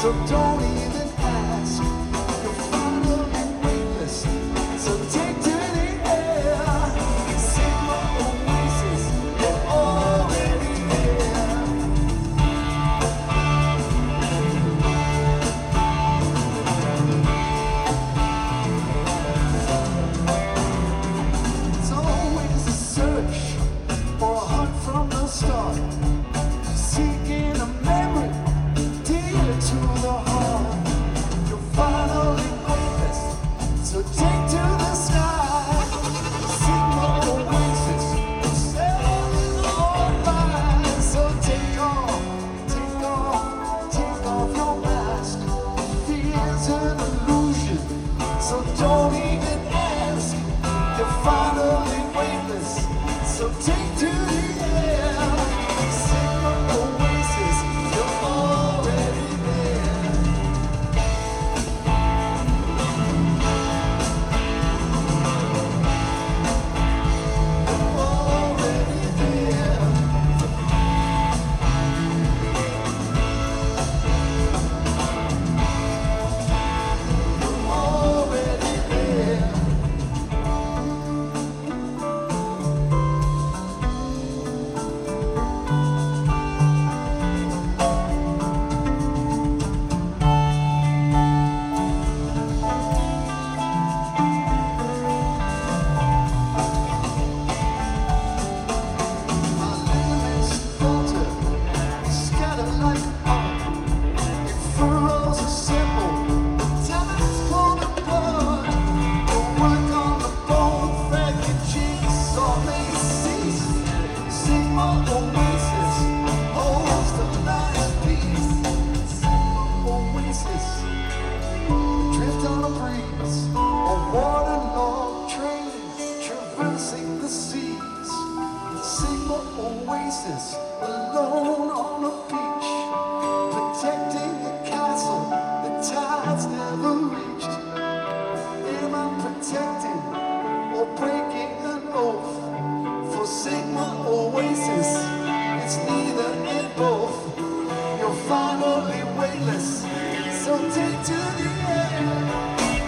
So don't even ask. You're finally weightless. So take to the air. Sigma Oasis, you're already there. It's always a search or a hunt from the start. Seeking a memory dear to the heart. You're finally weightless, so take to the sky. Sigma Oasis, sailing on by. So take off your mask. Fear's an illusion, so don't even ask. You're finally weightless, so take to the air. Sigma Oasis, you're already there. You're already there. You're already there. My ligaments falter, scatter like art. Your furrows assemble, time's falling apart. The work on the bone, thread your jigsaw may cease. Sigma Oasis holds the last piece. Sigma Oasis, drift on a breeze, a waterlogged train traversing the seas. Sigma Oasis, alone on a beach, protecting a castle the tides never reached. Am I protecting or breaking an oath? For Sigma Oasis, it's neither and both. You're finally weightless, so take to the air.